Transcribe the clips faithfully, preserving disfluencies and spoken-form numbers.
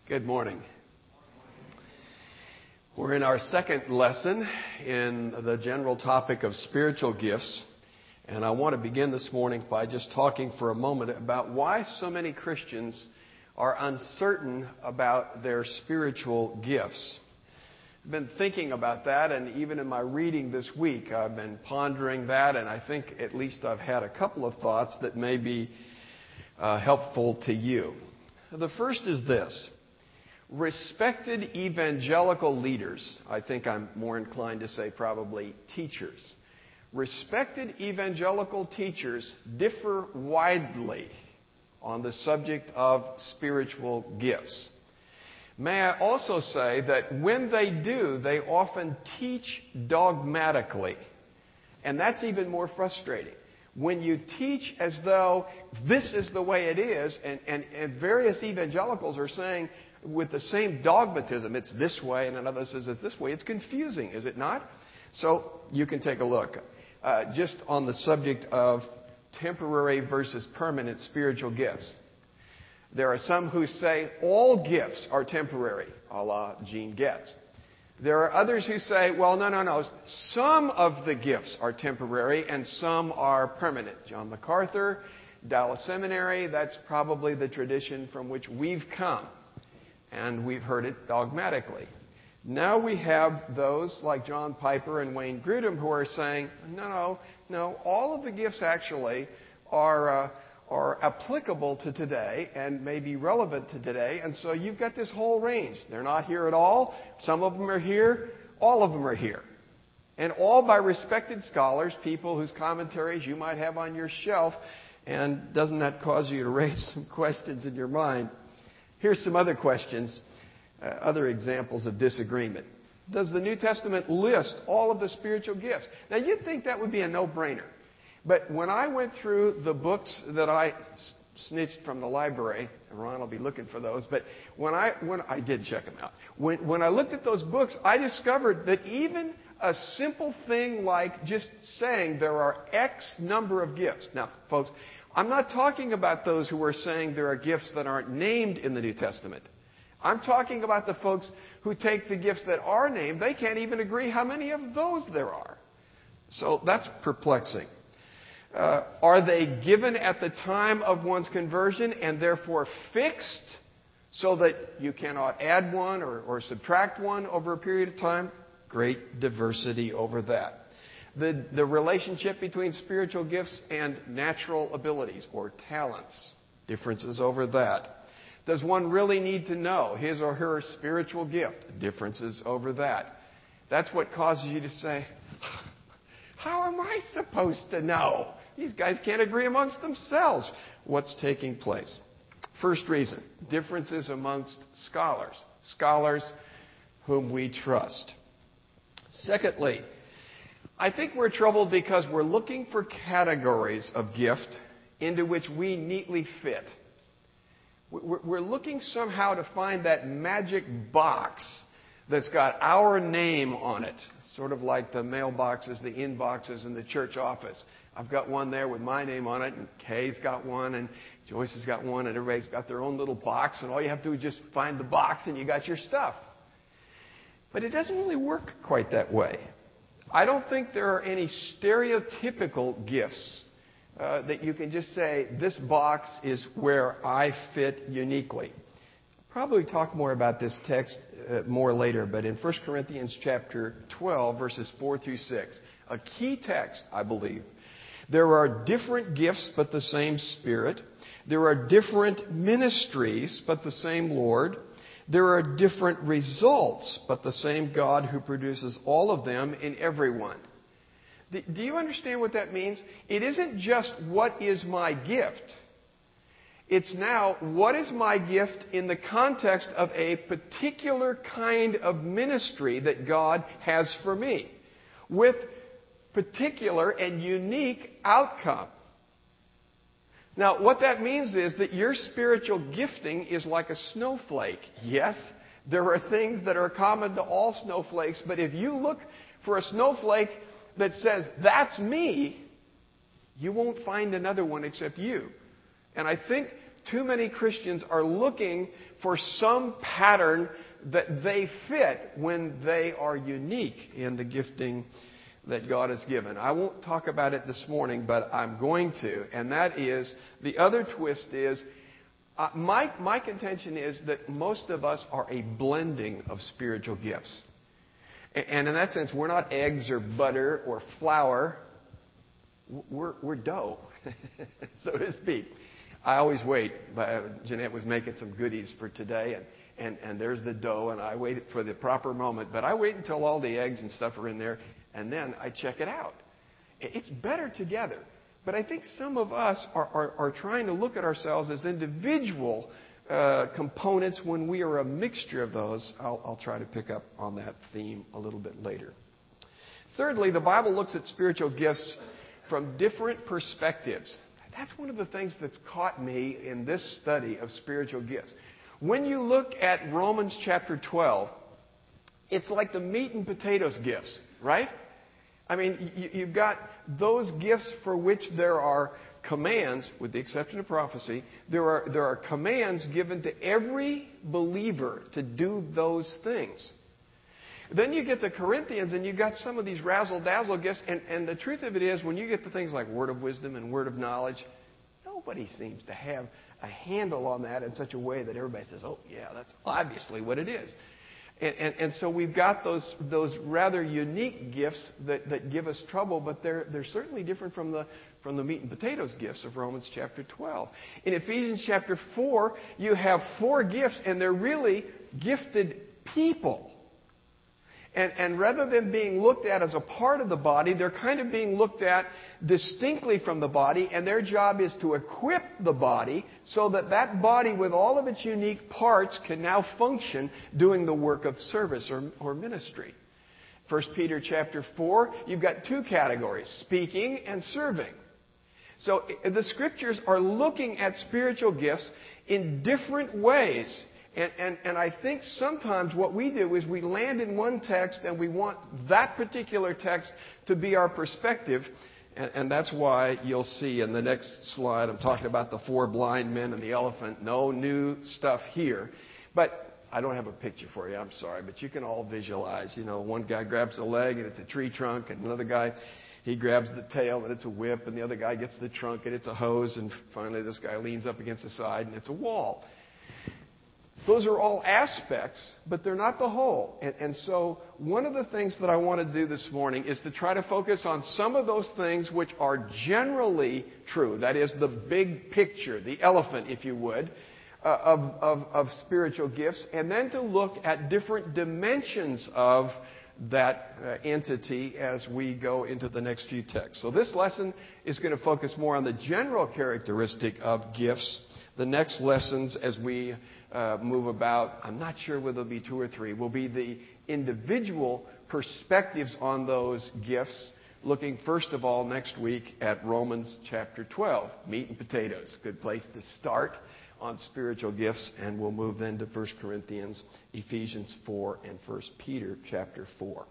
Good morning. We're in our second lesson in the general topic of spiritual gifts. And I want to begin this morning by just talking for a moment about why so many Christians are uncertain about their spiritual gifts. I've been thinking about that, and even in my reading this week, I've been pondering that, and I think at least I've had a couple of thoughts that may be uh, helpful to you. The first is this. Respected evangelical leaders, I think I'm more inclined to say probably teachers. Respected evangelical teachers differ widely on the subject of spiritual gifts. May I also say that when they do, they often teach dogmatically. And that's even more frustrating. When you teach as though this is the way it is, and, and, and various evangelicals are saying with the same dogmatism, it's this way, and another says it's this way, it's confusing, is it not? So you can take a look. Uh, just on the subject of temporary versus permanent spiritual gifts. There are some who say all gifts are temporary, a la Gene Getz. There are others who say, well, no, no, no, some of the gifts are temporary and some are permanent. John MacArthur, Dallas Seminary, that's probably the tradition from which we've come. And we've heard it dogmatically. Now we have those like John Piper and Wayne Grudem who are saying, no, no, no, all of the gifts actually are uh, are applicable to today and may be relevant to today. And so you've got this whole range. They're not here at all. Some of them are here. All of them are here. And all by respected scholars, people whose commentaries you might have on your shelf. And doesn't that cause you to raise some questions in your mind? Here's some other questions, uh, other examples of disagreement. Does the New Testament list all of the spiritual gifts? Now, you'd think that would be a no-brainer. But when I went through the books that I snitched from the library, and Ron will be looking for those, but when I when I did check them out. When, when I looked at those books, I discovered that even a simple thing like just saying there are X number of gifts. Now, folks, I'm not talking about those who are saying there are gifts that aren't named in the New Testament. I'm talking about the folks who take the gifts that are named. They can't even agree how many of those there are. So that's perplexing. Uh, are they given at the time of one's conversion and therefore fixed so that you cannot add one or, or subtract one over a period of time? Great diversity over that. The, the relationship between spiritual gifts and natural abilities or talents, differences over that. Does one really need to know his or her spiritual gift? Differences over that. That's what causes you to say, how am I supposed to know? These guys can't agree amongst themselves what's taking place. First reason, differences amongst scholars. Scholars whom we trust. Secondly, I think we're troubled because we're looking for categories of gift into which we neatly fit. We're looking somehow to find that magic box that's got our name on it, sort of like the mailboxes, the inboxes in the church office. I've got one there with my name on it, and Kay's got one, and Joyce has got one, and everybody's got their own little box, and all you have to do is just find the box, and you got your stuff. But it doesn't really work quite that way. I don't think there are any stereotypical gifts uh, that you can just say, this box is where I fit uniquely. I'll probably talk more about this text uh, more later, but in First Corinthians chapter twelve, verses four through six, a key text, I believe. There are different gifts, but the same Spirit. There are different ministries, but the same Lord. There are different results, but the same God who produces all of them in everyone. Do you understand what that means? It isn't just what is my gift. It's now what is my gift in the context of a particular kind of ministry that God has for me, with particular and unique outcome. Now, what that means is that your spiritual gifting is like a snowflake. Yes, there are things that are common to all snowflakes, but if you look for a snowflake that says, that's me, you won't find another one except you. And I think too many Christians are looking for some pattern that they fit when they are unique in the gifting that God has given. I won't talk about it this morning, but I'm going to. And that is, the other twist is, uh, my, my contention is that most of us are a blending of spiritual gifts. And in that sense, we're not eggs or butter or flour. We're, we're dough, so to speak. I always wait. Jeanette was making some goodies for today, and, and, and there's the dough, and I wait for the proper moment. But I wait until all the eggs and stuff are in there, and then I check it out. It's better together. But I think some of us are, are, are trying to look at ourselves as individual uh, components when we are a mixture of those. I'll, I'll try to pick up on that theme a little bit later. Thirdly, the Bible looks at spiritual gifts from different perspectives. That's one of the things that's caught me in this study of spiritual gifts. When you look at Romans chapter twelve, it's like the meat and potatoes gifts, right? I mean, you, you've got those gifts for which there are commands, with the exception of prophecy. There are, there are commands given to every believer to do those things. Then you get the Corinthians, and you got some of these razzle-dazzle gifts. And, and the truth of it is, when you get to things like word of wisdom and word of knowledge, nobody seems to have a handle on that in such a way that everybody says, oh, yeah, that's obviously what it is. And, and, and so we've got those, those rather unique gifts that, that give us trouble, but they're, they're certainly different from the, from the meat and potatoes gifts of Romans chapter twelve. In Ephesians chapter four, you have four gifts, and they're really gifted people. And, and rather than being looked at as a part of the body, they're kind of being looked at distinctly from the body, and their job is to equip the body so that that body with all of its unique parts can now function doing the work of service or, or ministry. First Peter chapter four, you've got two categories, speaking and serving. So the Scriptures are looking at spiritual gifts in different ways. And, and, and I think sometimes what we do is we land in one text and we want that particular text to be our perspective. And, and that's why you'll see in the next slide, I'm talking about the four blind men and the elephant. No new stuff here. But I don't have a picture for you, I'm sorry. But you can all visualize. You know, one guy grabs a leg and it's a tree trunk. And another guy, he grabs the tail and it's a whip. And the other guy gets the trunk and it's a hose. And finally this guy leans up against the side and it's a wall. Those are all aspects, but they're not the whole. And, and so one of the things that I want to do this morning is to try to focus on some of those things which are generally true. That is the big picture, the elephant, if you would, uh, of, of, of spiritual gifts. And then to look at different dimensions of that uh, entity as we go into the next few texts. So this lesson is going to focus more on the general characteristic of gifts. The next lessons as we Uh, move about, I'm not sure whether it'll be two or three, will be the individual perspectives on those gifts, looking first of all next week at Romans chapter twelve, meat and potatoes. Good place to start on spiritual gifts, and we'll move then to First Corinthians, Ephesians four, and First Peter chapter four.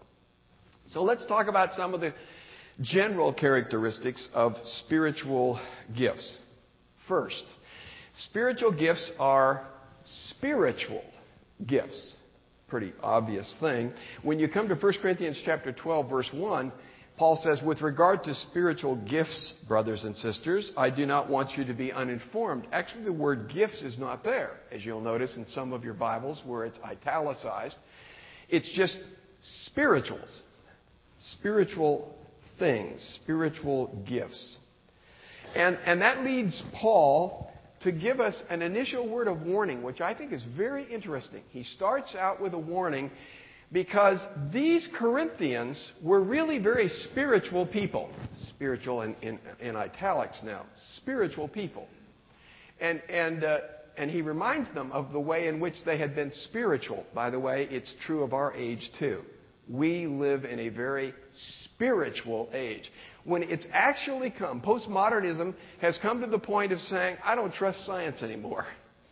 So let's talk about some of the general characteristics of spiritual gifts. First, spiritual gifts are spiritual gifts. Pretty obvious thing. When you come to First Corinthians chapter twelve, verse one, Paul says, with regard to spiritual gifts, brothers and sisters, I do not want you to be uninformed. Actually, the word gifts is not there, as you'll notice in some of your Bibles where it's italicized. It's just spirituals. Spiritual things. Spiritual gifts. And, and that leads Paul to give us an initial word of warning, which I think is very interesting. He starts out with a warning because these Corinthians were really very spiritual people. Spiritual in, in, in italics now. Spiritual people. And, and, uh, and he reminds them of the way in which they had been spiritual. By the way, it's true of our age too. We live in a very spiritual age. When it's actually come, postmodernism has come to the point of saying, I don't trust science anymore.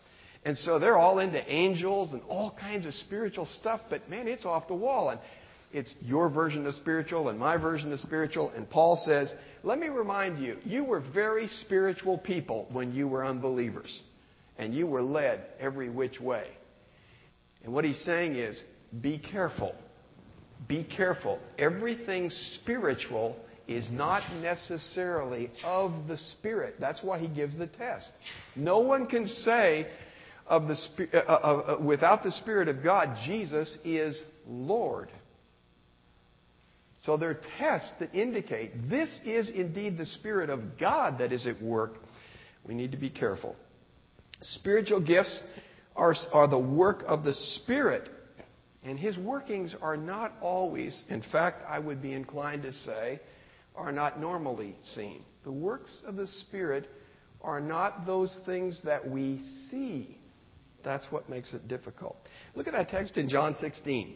And so they're all into angels and all kinds of spiritual stuff, but man, it's off the wall. And it's your version of spiritual and my version of spiritual. And Paul says, let me remind you, you were very spiritual people when you were unbelievers. and you were led every which way. And what he's saying is, be careful. Be careful. Everything spiritual is not necessarily of the Spirit. That's why he gives the test. No one can say of the uh, uh, uh, without the Spirit of God, Jesus is Lord. So there are tests that indicate this is indeed the Spirit of God that is at work. We need to be careful. Spiritual gifts are, are the work of the Spirit. And His workings are not always, in fact, I would be inclined to say, are not normally seen. The works of the Spirit are not those things that we see. That's what makes it difficult. Look at that text in John sixteen.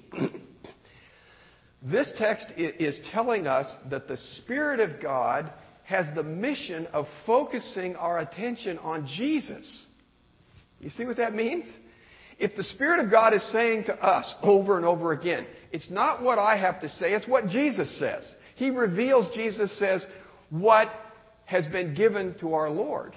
This text is telling us that the Spirit of God has the mission of focusing our attention on Jesus. You see what that means? If the Spirit of God is saying to us over and over again, it's not what I have to say, it's what Jesus says. He reveals, Jesus says, what has been given to our Lord.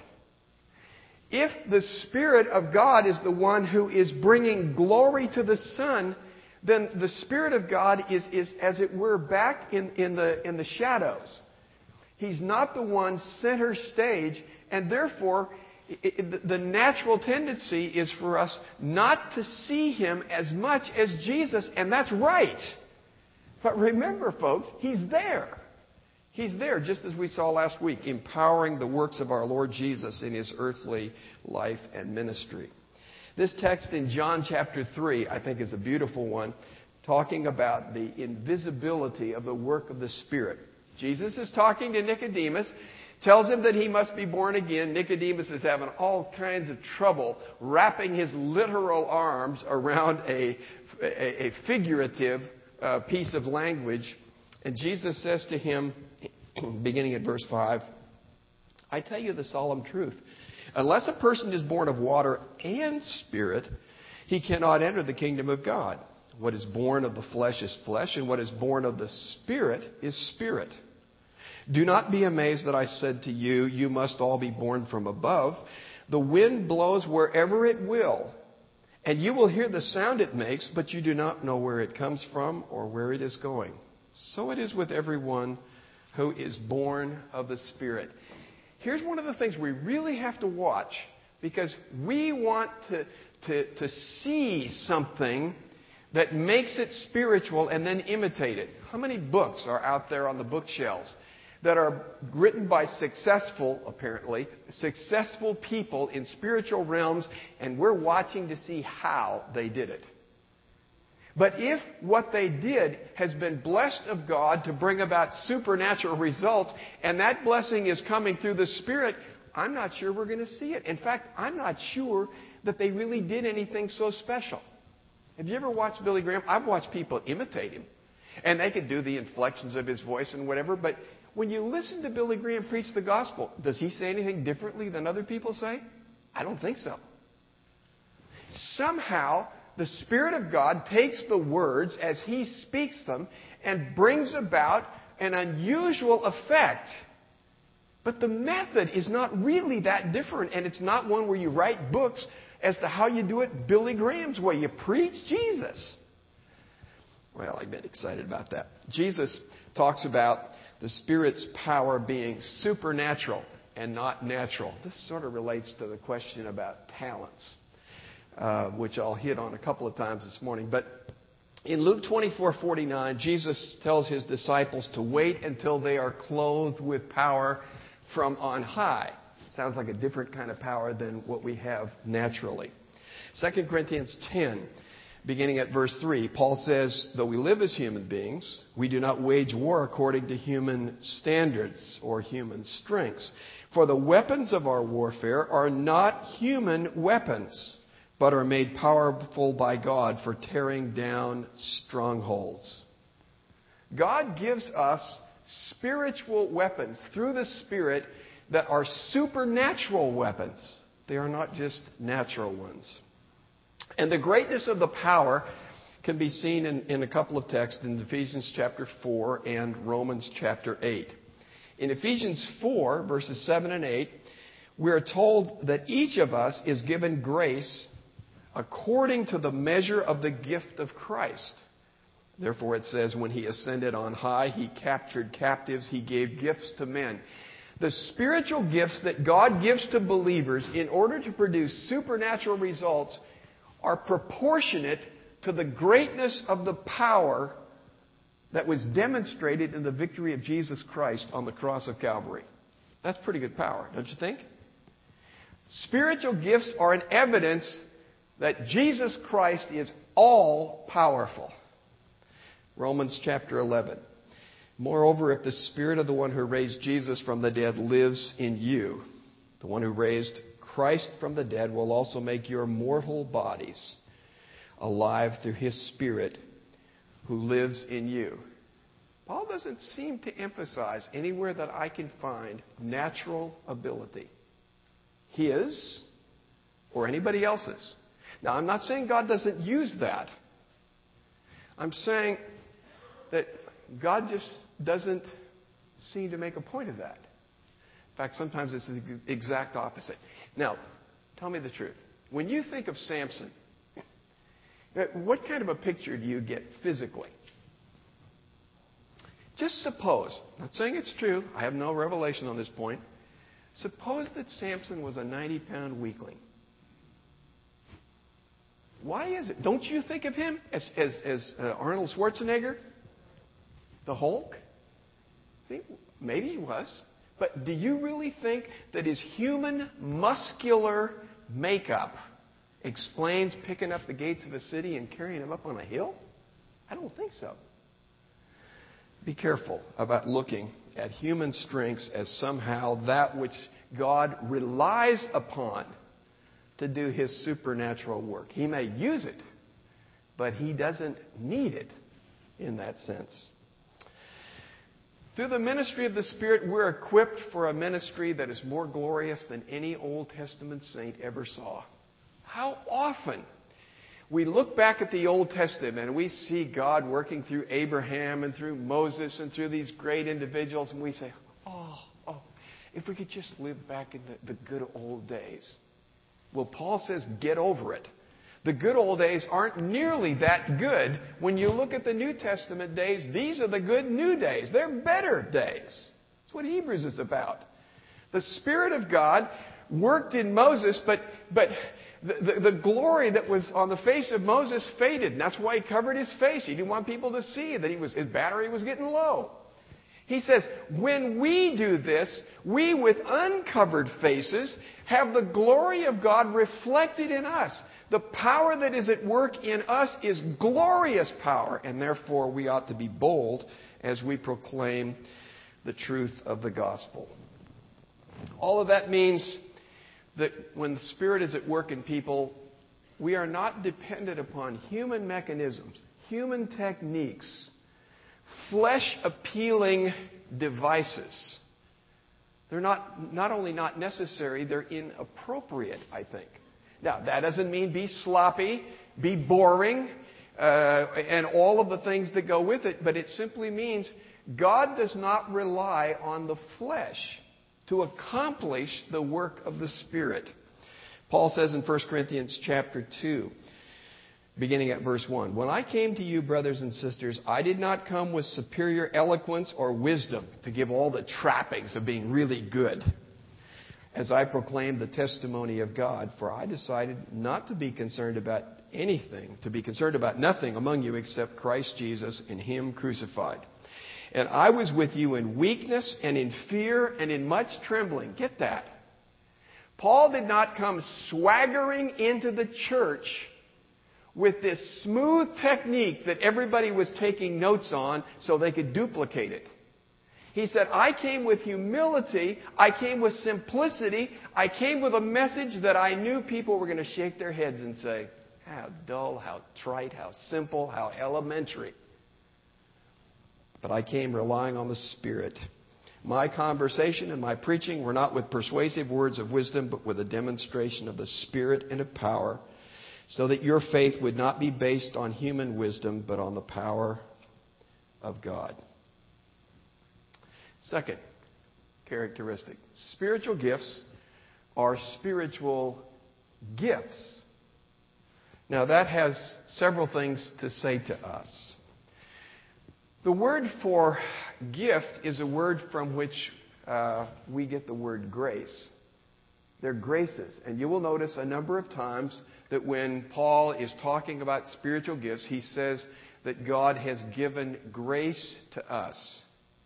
If the Spirit of God is the one who is bringing glory to the Son, then the Spirit of God is, is as it were, back in, in, the, in the shadows. He's not the one center stage, and therefore It, it, the natural tendency is for us not to see Him as much as Jesus, and that's right. But remember, folks, He's there. He's there, just as we saw last week, empowering the works of our Lord Jesus in His earthly life and ministry. This text in John chapter three, I think, is a beautiful one, talking about the invisibility of the work of the Spirit. Jesus is talking to Nicodemus, tells him that he must be born again. Nicodemus is having all kinds of trouble wrapping his literal arms around a, a, a figurative uh, piece of language. And Jesus says to him, beginning at verse five, I tell you the solemn truth. Unless a person is born of water and Spirit, he cannot enter the kingdom of God. What is born of the flesh is flesh, and what is born of the Spirit is spirit. Do not be amazed that I said to you, you must all be born from above. The wind blows wherever it will, and you will hear the sound it makes, but you do not know where it comes from or where it is going. So it is with everyone who is born of the Spirit. Here's one of the things we really have to watch, because we want to, to, to see something that makes it spiritual and then imitate it. How many books are out there on the bookshelves that are written by successful, apparently, successful people in spiritual realms, and we're watching to see how they did it? But if what they did has been blessed of God to bring about supernatural results, and that blessing is coming through the Spirit, I'm not sure we're going to see it. In fact, I'm not sure that they really did anything so special. Have you ever watched Billy Graham? I've watched people imitate him, and they could do the inflections of his voice and whatever, but when you listen to Billy Graham preach the gospel, does he say anything differently than other people say? I don't think so. Somehow, the Spirit of God takes the words as He speaks them and brings about an unusual effect. But the method is not really that different, and it's not one where you write books as to how you do it Billy Graham's way. You preach Jesus. Well, I've been excited about that. Jesus talks about the Spirit's power being supernatural and not natural. This sort of relates to the question about talents, uh, which I'll hit on a couple of times this morning. But in Luke twenty-four forty-nine, Jesus tells His disciples to wait until they are clothed with power from on high. Sounds like a different kind of power than what we have naturally. Second Corinthians ten, beginning at verse three, Paul says, though we live as human beings, we do not wage war according to human standards or human strengths. For the weapons of our warfare are not human weapons, but are made powerful by God for tearing down strongholds. God gives us spiritual weapons through the Spirit that are supernatural weapons. They are not just natural ones. And the greatness of the power can be seen in, in a couple of texts in Ephesians chapter four and Romans chapter eight. In Ephesians four, verses seven and eight, we're told that each of us is given grace according to the measure of the gift of Christ. Therefore, it says, when he ascended on high, he captured captives, he gave gifts to men. The spiritual gifts that God gives to believers in order to produce supernatural results are proportionate to the greatness of the power that was demonstrated in the victory of Jesus Christ on the cross of Calvary. That's pretty good power, don't you think? Spiritual gifts are an evidence that Jesus Christ is all powerful. Romans chapter eleven. Moreover, if the Spirit of the one who raised Jesus from the dead lives in you, the one who raised Christ from the dead will also make your mortal bodies alive through His Spirit who lives in you. Paul doesn't seem to emphasize anywhere that I can find natural ability. His or anybody else's. Now, I'm not saying God doesn't use that. I'm saying that God just doesn't seem to make a point of that. In fact, sometimes it's the exact opposite. Now, tell me the truth. When you think of Samson, what kind of a picture do you get physically? Just suppose, not saying it's true, I have no revelation on this point. Suppose that Samson was a ninety-pound weakling. Why is it? Don't you think of him as, as, as uh, Arnold Schwarzenegger? The Hulk? See, maybe he was. But do you really think that his human muscular makeup explains picking up the gates of a city and carrying him up on a hill? I don't think so. Be careful about looking at human strengths as somehow that which God relies upon to do His supernatural work. He may use it, but He doesn't need it in that sense. Through the ministry of the Spirit, we're equipped for a ministry that is more glorious than any Old Testament saint ever saw. How often we look back at the Old Testament and we see God working through Abraham and through Moses and through these great individuals, and we say, oh, oh, if we could just live back in the, the good old days. Well, Paul says, get over it. The good old days aren't nearly that good. When you look at the New Testament days, these are the good new days. They're better days. That's what Hebrews is about. The Spirit of God worked in Moses, but but the, the, the glory that was on the face of Moses faded. And that's why he covered his face. He didn't want people to see that he was his battery was getting low. He says, when we do this, we with uncovered faces have the glory of God reflected in us. The power that is at work in us is glorious power, and therefore we ought to be bold as we proclaim the truth of the gospel. All of that means that when the Spirit is at work in people, we are not dependent upon human mechanisms, human techniques, flesh-appealing devices. They're not, not only not necessary, they're inappropriate, I think. Now, that doesn't mean be sloppy, be boring, uh, and all of the things that go with it, but it simply means God does not rely on the flesh to accomplish the work of the Spirit. Paul says in First Corinthians chapter two, beginning at verse one, when I came to you, brothers and sisters, I did not come with superior eloquence or wisdom to give all the trappings of being really good, as I proclaimed the testimony of God, for I decided not to be concerned about anything, to be concerned about nothing among you except Christ Jesus and Him crucified. And I was with you in weakness and in fear and in much trembling. Get that. Paul did not come swaggering into the church with this smooth technique that everybody was taking notes on so they could duplicate it. He said, I came with humility, I came with simplicity, I came with a message that I knew people were going to shake their heads and say, how dull, how trite, how simple, how elementary. But I came relying on the Spirit. My conversation and my preaching were not with persuasive words of wisdom, but with a demonstration of the Spirit and of power, so that your faith would not be based on human wisdom, but on the power of God. Second characteristic. Spiritual gifts are spiritual gifts. Now that has several things to say to us. The word for gift is a word from which uh, we get the word grace. They're graces. And you will notice a number of times that when Paul is talking about spiritual gifts, he says that God has given grace to us.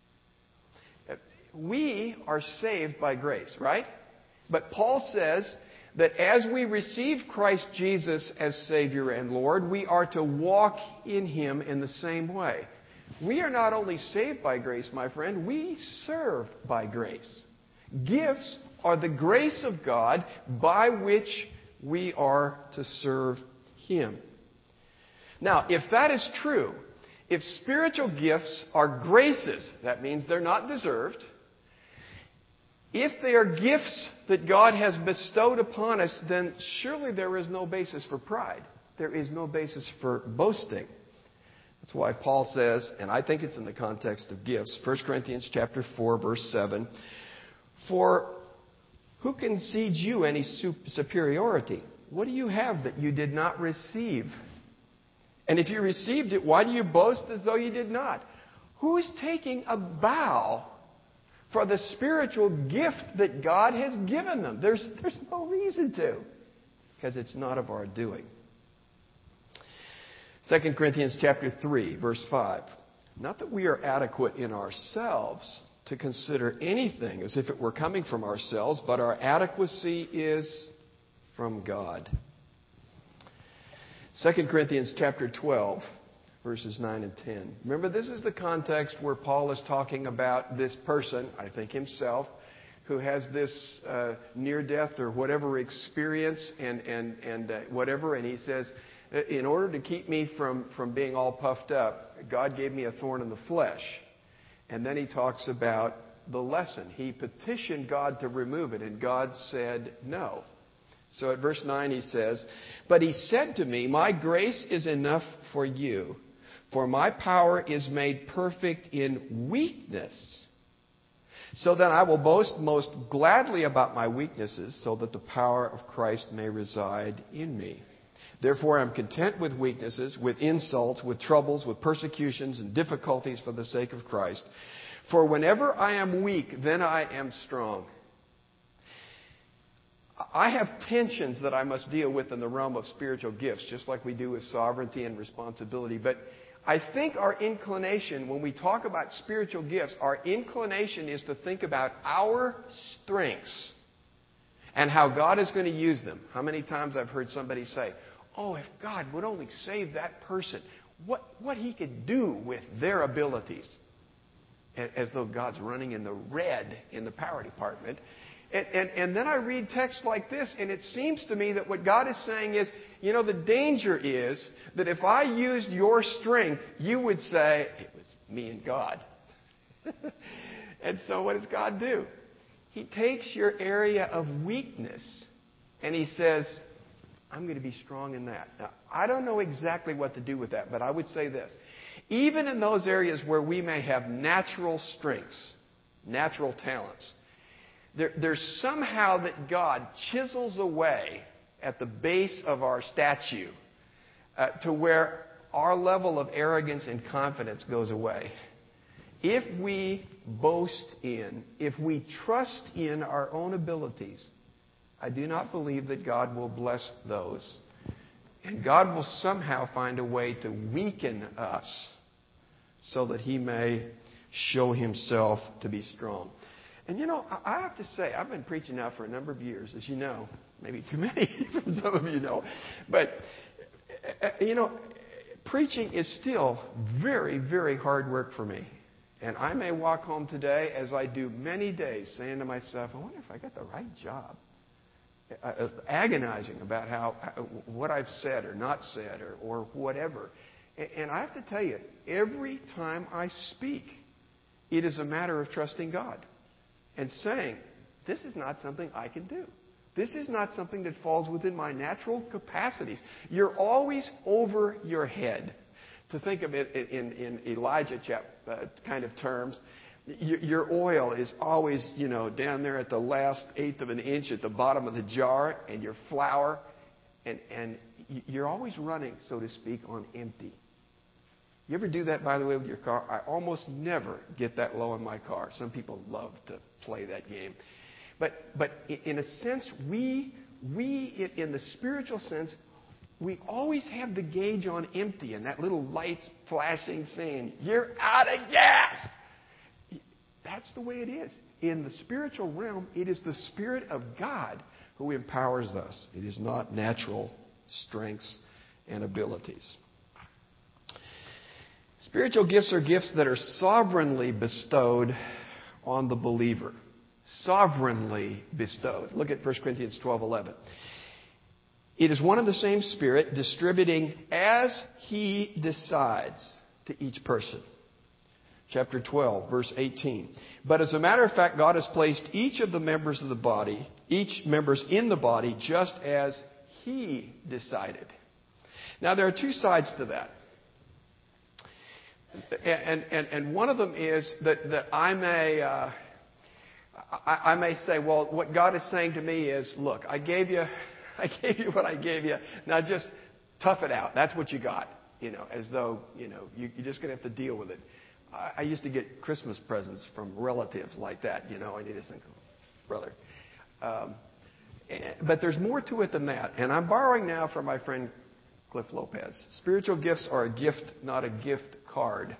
We are saved by grace, right? But Paul says that as we receive Christ Jesus as Savior and Lord, we are to walk in Him in the same way. We are not only saved by grace, my friend, we serve by grace. Gifts are the grace of God by which we are to serve Him. Now, if that is true, if spiritual gifts are graces, that means they're not deserved. If they are gifts that God has bestowed upon us, then surely there is no basis for pride. There is no basis for boasting. That's why Paul says, and I think it's in the context of gifts, First Corinthians chapter four, verse seven, "For who concedes you any superiority? What do you have that you did not receive? And if you received it, why do you boast as though you did not?" Who's taking a bow for the spiritual gift that God has given them? There's, there's no reason to, because it's not of our doing. Second Corinthians chapter three, verse five. "Not that we are adequate in ourselves to consider anything as if it were coming from ourselves, but our adequacy is from God." Second Corinthians chapter twelve, verses nine and ten. Remember, this is the context where Paul is talking about this person, I think himself, who has this uh, near-death or whatever experience and, and, and uh, whatever. And he says, in order to keep me from, from being all puffed up, God gave me a thorn in the flesh. And then he talks about the lesson. He petitioned God to remove it, and God said no. So at verse nine he says, "But he said to me, my grace is enough for you, for my power is made perfect in weakness. So then I will boast most gladly about my weaknesses, so that the power of Christ may reside in me. Therefore I am content with weaknesses, with insults, with troubles, with persecutions and difficulties for the sake of Christ. For whenever I am weak, then I am strong." I have tensions that I must deal with in the realm of spiritual gifts, just like we do with sovereignty and responsibility. But I think our inclination, when we talk about spiritual gifts, our inclination is to think about our strengths and how God is going to use them. How many times I've heard somebody say, "Oh, if God would only save that person, what, what He could do with their abilities." As though God's running in the red in the power department. And, and, and then I read texts like this, and it seems to me that what God is saying is, you know, the danger is that if I used your strength, you would say, "It was me and God." And so what does God do? He takes your area of weakness, and He says, "I'm going to be strong in that." Now, I don't know exactly what to do with that, but I would say this. Even in those areas where we may have natural strengths, natural talents, there, there's somehow that God chisels away at the base of our statue uh, to where our level of arrogance and confidence goes away. If we boast in, if we trust in our own abilities, I do not believe that God will bless those. And God will somehow find a way to weaken us so that He may show Himself to be strong. And you know, I have to say, I've been preaching now for a number of years, as you know. Maybe too many for some of you know. But, you know, preaching is still very, very hard work for me. And I may walk home today, as I do many days, saying to myself, I wonder if I got the right job. Uh, agonizing about how, how what I've said or not said or, or whatever. And, and I have to tell you, every time I speak, it is a matter of trusting God and saying, this is not something I can do. This is not something that falls within my natural capacities. You're always over your head. To think of it in, in Elijah chap, uh, kind of terms, Your, your oil is always, you know, down there at the last eighth of an inch at the bottom of the jar, and your flour, and, and you're always running, so to speak, on empty. You ever do that, by the way, with your car? I almost never get that low in my car. Some people love to play that game. But, but in a sense, we, we, in the spiritual sense, we always have the gauge on empty, and that little light's flashing saying, you're out of gas. That's the way it is. In the spiritual realm, it is the Spirit of God who empowers us. It is not natural strengths and abilities. Spiritual gifts are gifts that are sovereignly bestowed on the believer. Sovereignly bestowed. Look at First Corinthians twelve eleven. It is one and the same Spirit distributing as He decides to each person. Chapter twelve, verse eighteen. But as a matter of fact, God has placed each of the members of the body, each members in the body, just as He decided. Now, there are two sides to that. And, and, and one of them is that, that I may, uh, I, I may say, well, what God is saying to me is, look, I gave you, I gave you what I gave you. Now just tough it out. That's what you got. You know, as though, you know, you, you're just going to have to deal with it. I, I used to get Christmas presents from relatives like that, you know, and you just think, brother. Um, and, but there's more to it than that. And I'm borrowing now from my friend Cliff Lopez. Spiritual gifts are a gift, not a gift card.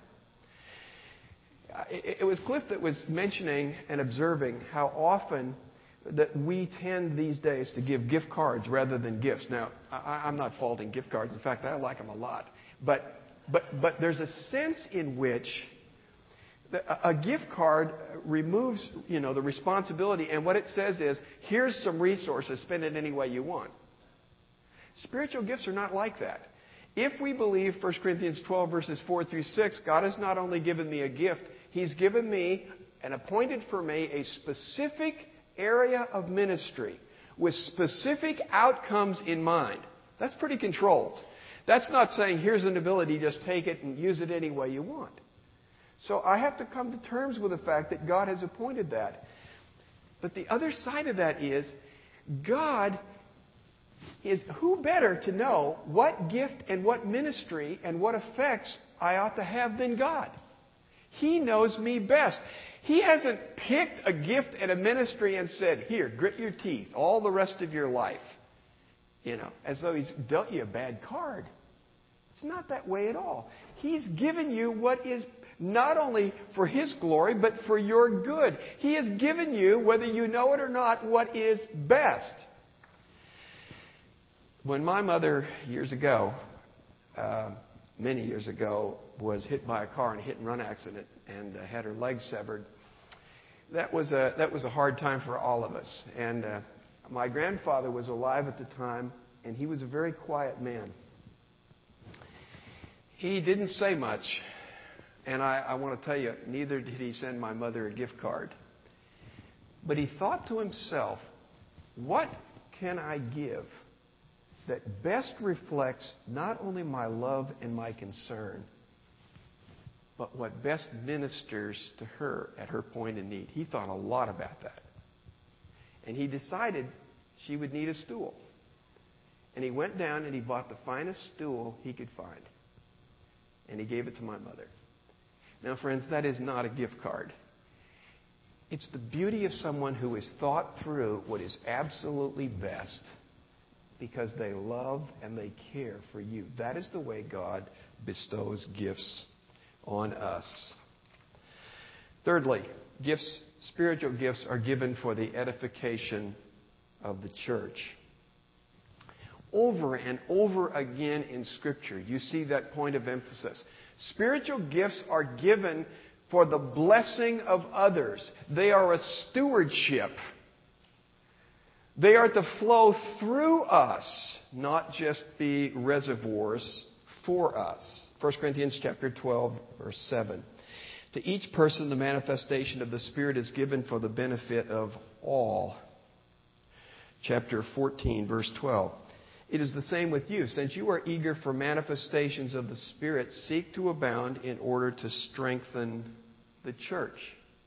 It, it was Cliff that was mentioning and observing how often that we tend these days to give gift cards rather than gifts. Now, I, I'm not faulting gift cards. In fact, I like them a lot. But but but there's a sense in which the, a gift card removes, you know, the responsibility, and what it says is, here's some resources, spend it any way you want. Spiritual gifts are not like that. If we believe First Corinthians twelve, verses four through six, God has not only given me a gift, He's given me and appointed for me a specific area of ministry with specific outcomes in mind. That's pretty controlled. That's not saying, here's an ability, just take it and use it any way you want. So I have to come to terms with the fact that God has appointed that. But the other side of that is, God is who better to know what gift and what ministry and what effects I ought to have than God? He knows me best. He hasn't picked a gift and a ministry and said, here, grit your teeth all the rest of your life. You know, as though He's dealt you a bad card. It's not that way at all. He's given you what is not only for His glory, but for your good. He has given you, whether you know it or not, what is best. When my mother, years ago, uh, many years ago, was hit by a car in a hit-and-run accident and uh, had her leg severed, that was a that was a hard time for all of us. And uh, my grandfather was alive at the time, and he was a very quiet man. He didn't say much, and I, I want to tell you, neither did he send my mother a gift card. But he thought to himself, what can I give that best reflects not only my love and my concern, but what best ministers to her at her point in need? He thought a lot about that. And he decided she would need a stool. And he went down and he bought the finest stool he could find. And he gave it to my mother. Now, friends, that is not a gift card. It's the beauty of someone who has thought through what is absolutely best because they love and they care for you. That is the way God bestows gifts on us. Thirdly, gifts, spiritual gifts are given for the edification of the church. Over and over again in Scripture, you see that point of emphasis. Spiritual gifts are given for the blessing of others. They are a stewardship. They are to flow through us, not just be reservoirs for us. First Corinthians chapter twelve, verse seven. To each person the manifestation of the Spirit is given for the benefit of all. Chapter fourteen, verse twelve. It is the same with you. Since you are eager for manifestations of the Spirit, seek to abound in order to strengthen the church.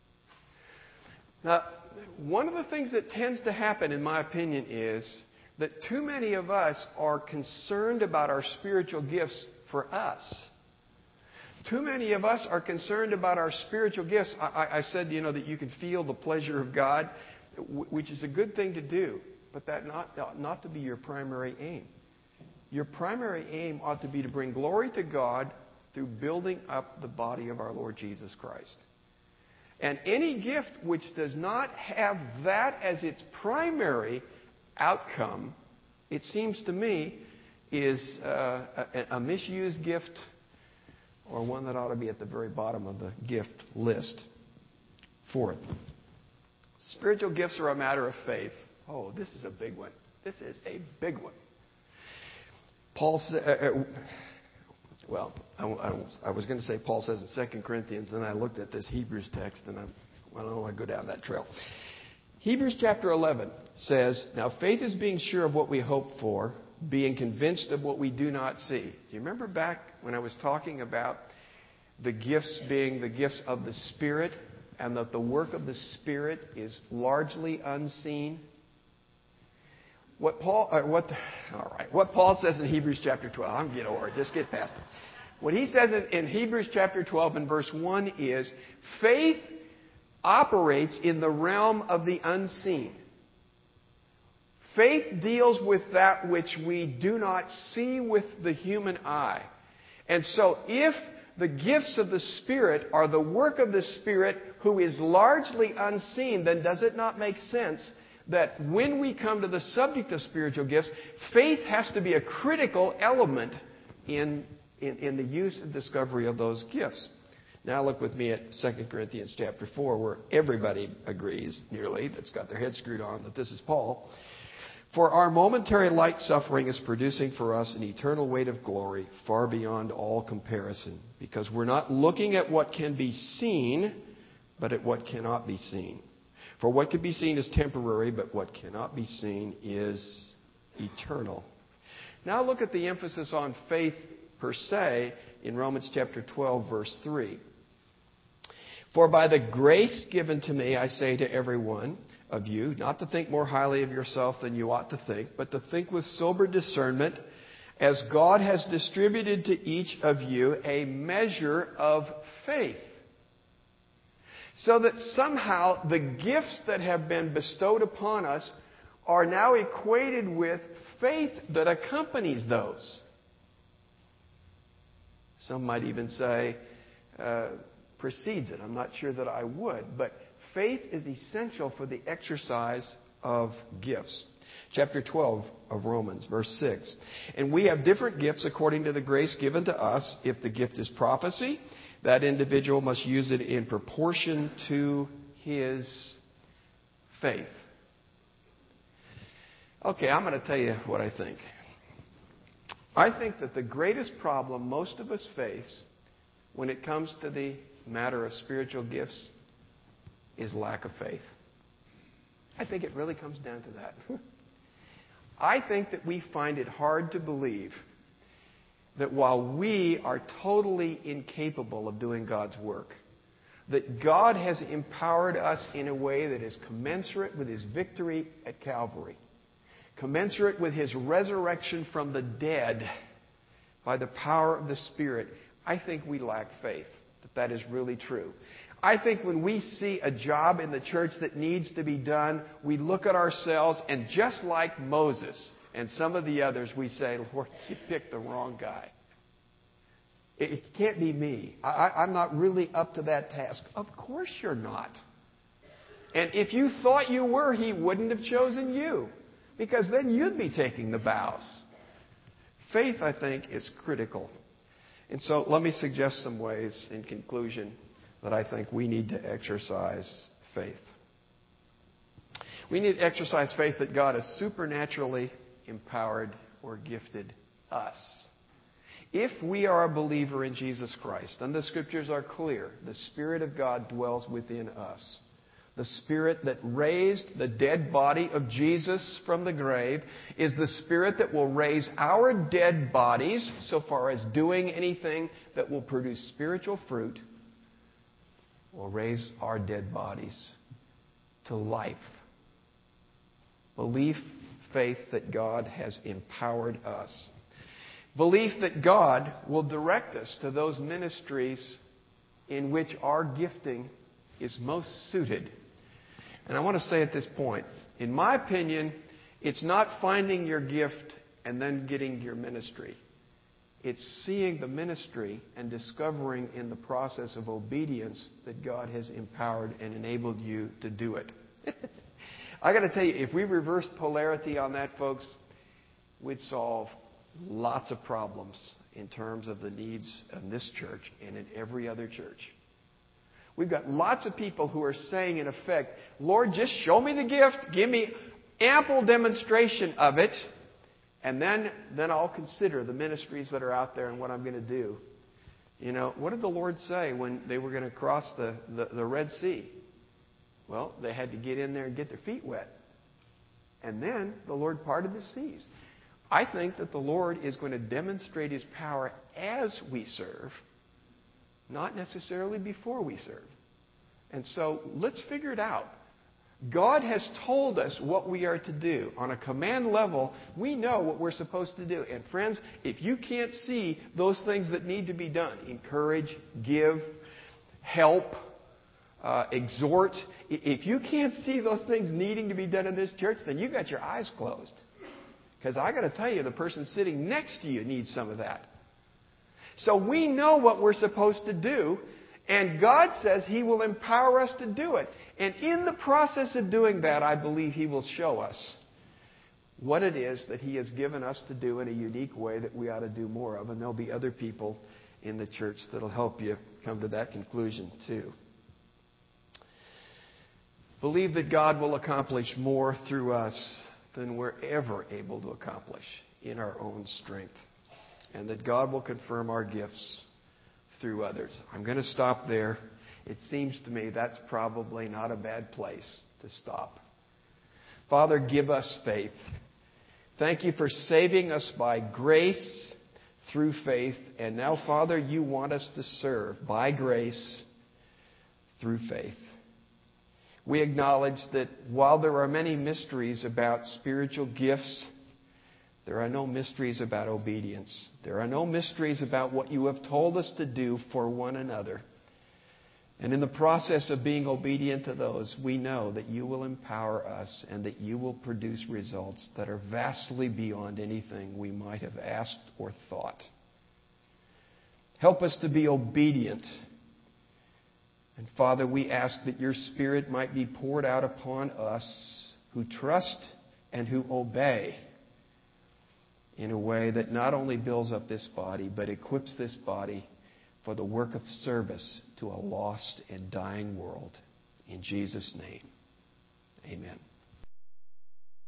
Now, one of the things that tends to happen, in my opinion, is that too many of us are concerned about our spiritual gifts for us. Too many of us are concerned about our spiritual gifts. I, I said, you know, that you can feel the pleasure of God, which is a good thing to do, but that not, not to be your primary aim. Your primary aim ought to be to bring glory to God through building up the body of our Lord Jesus Christ. And any gift which does not have that as its primary outcome, it seems to me, is uh, a, a misused gift, or one that ought to be at the very bottom of the gift list. Fourth, spiritual gifts are a matter of faith. Oh, this is a big one. This is a big one. Paul said, uh, uh, well, I, I, I was going to say Paul says in Second Corinthians, and I looked at this Hebrews text, and I, well, I don't want to go down that trail. Hebrews chapter eleven says, now faith is being sure of what we hope for, being convinced of what we do not see. Do you remember back when I was talking about the gifts being the gifts of the Spirit, and that the work of the Spirit is largely unseen? What Paul, uh, what, all right, what Paul says in Hebrews chapter twelve, I'm getting over it, just get past it. What he says in, in Hebrews chapter twelve and verse one is, faith operates in the realm of the unseen. Faith deals with that which we do not see with the human eye. And so if the gifts of the Spirit are the work of the Spirit who is largely unseen, then does it not make sense that when we come to the subject of spiritual gifts, faith has to be a critical element in, in, in the use and discovery of those gifts? Now look with me at Second Corinthians chapter four, where everybody agrees, nearly, that's got their head screwed on, that this is Paul. For our momentary light suffering is producing for us an eternal weight of glory far beyond all comparison, because we're not looking at what can be seen, but at what cannot be seen. For what can be seen is temporary, but what cannot be seen is eternal. Now look at the emphasis on faith per se in Romans chapter twelve, verse three. For by the grace given to me, I say to everyone of you, not to think more highly of yourself than you ought to think, but to think with sober discernment, as God has distributed to each of you a measure of faith. So that somehow the gifts that have been bestowed upon us are now equated with faith that accompanies those. Some might even say uh, precedes it. I'm not sure that I would. But faith is essential for the exercise of gifts. Chapter twelve of Romans, verse six. And we have different gifts according to the grace given to us. If the gift is prophecy, that individual must use it in proportion to his faith. Okay, I'm going to tell you what I think. I think that the greatest problem most of us face when it comes to the matter of spiritual gifts is lack of faith. I think it really comes down to that. I think that we find it hard to believe that while we are totally incapable of doing God's work, that God has empowered us in a way that is commensurate with His victory at Calvary, commensurate with His resurrection from the dead by the power of the Spirit. I think we lack faith that that is really true. I think when we see a job in the church that needs to be done, we look at ourselves, and just like Moses and some of the others, we say, Lord, you picked the wrong guy. It, it can't be me. I, I'm not really up to that task. Of course you're not. And if you thought you were, He wouldn't have chosen you, because then you'd be taking the bows. Faith, I think, is critical. And so let me suggest some ways, in conclusion, that I think we need to exercise faith. We need to exercise faith that God has supernaturally empowered or gifted us. If we are a believer in Jesus Christ, and the Scriptures are clear, the Spirit of God dwells within us. The Spirit that raised the dead body of Jesus from the grave is the Spirit that will raise our dead bodies, so far as doing anything that will produce spiritual fruit, will raise our dead bodies to life. Belief, faith that God has empowered us. Belief that God will direct us to those ministries in which our gifting is most suited. And I want to say at this point, in my opinion, it's not finding your gift and then getting your ministry. It's seeing the ministry and discovering in the process of obedience that God has empowered and enabled you to do it. I got to tell you, if we reversed polarity on that, folks, we'd solve lots of problems in terms of the needs of this church and in every other church. We've got lots of people who are saying, in effect, Lord, just show me the gift, give me ample demonstration of it, and then, then I'll consider the ministries that are out there and what I'm going to do. You know, what did the Lord say when they were going to cross the, the, the Red Sea? Well, they had to get in there and get their feet wet. And then the Lord parted the seas. I think that the Lord is going to demonstrate His power as we serve, not necessarily before we serve. And so let's figure it out. God has told us what we are to do. On a command level, we know what we're supposed to do. And friends, if you can't see those things that need to be done, encourage, give, help, uh, exhort, if you can't see those things needing to be done in this church, then you've got your eyes closed. Because I got to tell you, the person sitting next to you needs some of that. So we know what we're supposed to do, and God says He will empower us to do it. And in the process of doing that, I believe He will show us what it is that He has given us to do in a unique way that we ought to do more of. And there'll be other people in the church that will help you come to that conclusion too. Believe that God will accomplish more through us than we're ever able to accomplish in our own strength. And that God will confirm our gifts through others. I'm going to stop there. It seems to me that's probably not a bad place to stop. Father, give us faith. Thank You for saving us by grace through faith. And now, Father, You want us to serve by grace through faith. We acknowledge that while there are many mysteries about spiritual gifts, there are no mysteries about obedience. There are no mysteries about what You have told us to do for one another. And in the process of being obedient to those, we know that You will empower us and that You will produce results that are vastly beyond anything we might have asked or thought. Help us to be obedient. And Father, we ask that Your Spirit might be poured out upon us who trust and who obey in a way that not only builds up this body, but equips this body for the work of service to a lost and dying world. In Jesus' name, amen.